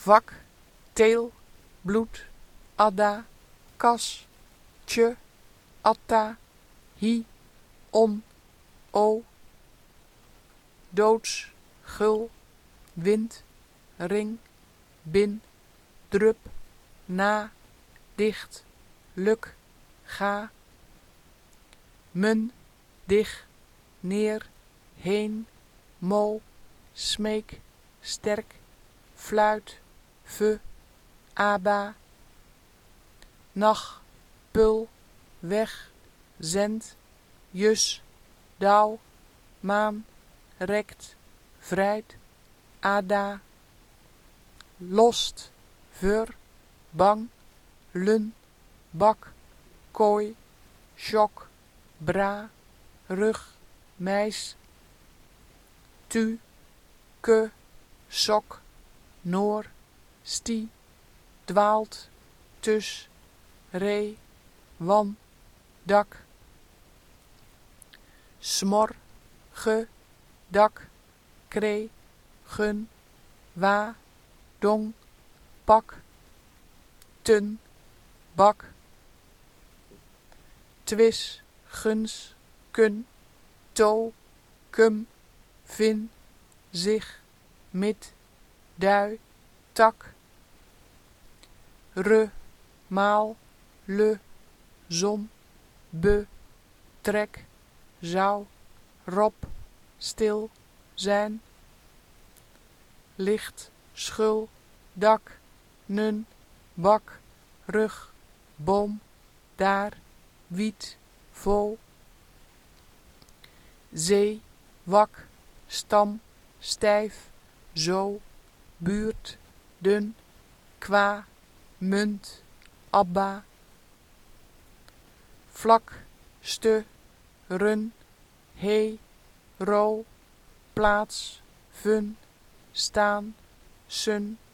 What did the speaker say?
vak, teel, bloed, adda, kas, tje, atta, hi, on, o, doods, gul, wind, ring, bin, drup, na, dicht, luk, ga, mun, dig, neer, heen, mo, smeek, sterk, fluit, ve, aba, nacht, pul, weg, zend, jus, dauw, maan, rekt, vrijt, ada, lost, ver, bang, lun, bak, kooi, sjok, bra, rug, meis, tu, ke, sok, noor, sti, dwaalt, tus, ree, wan, dak, smor, ge, dak, kree, gun, wa, dong, pak, tun, bak, twis, guns, kun, to, kum, vin, zich, mit, dui, tak, re, maal, le, zon, be, trek, zou, rob, stil, zijn, licht, schul, dak, nun, bak, rug, boom, daar, wiet, vol, zee, wak, stam, stijf, zo, buurt, dun, kwa, munt, abba, vlak, stu, run, he, ro, plaats, fun, staan, sun,